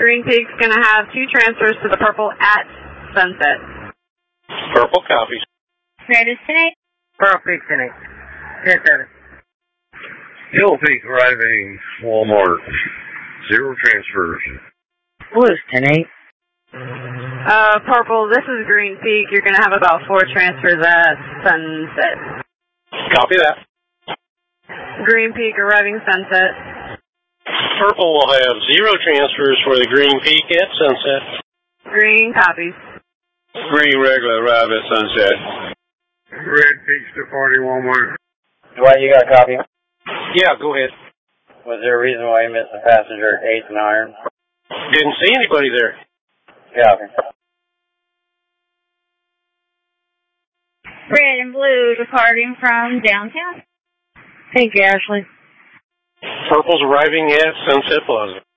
Green Peak's going to have 2 transfers to the purple at Sunset. Purple copies. Red is 10-8. Purple Peak 10-8. 10-7. Hill Peak arriving Walmart. 0 transfers. Blue's 10-8. Purple, this is Green Peak. You're going to have about 4 transfers at Sunset. Copy that. Green Peak arriving Sunset. Purple will have 0 transfers for the Green Peak at Sunset. Green copies. Green regular arrive at Sunset. Red Peak's departing Walmart. Dwight, you got a copy? Yeah, go ahead. Was there a reason why you missed the passenger at 8th and Iron? Didn't see anybody there. Copy. Red and blue departing from downtown. Thank you, Ashley. Purple's arriving at Sunset Plaza.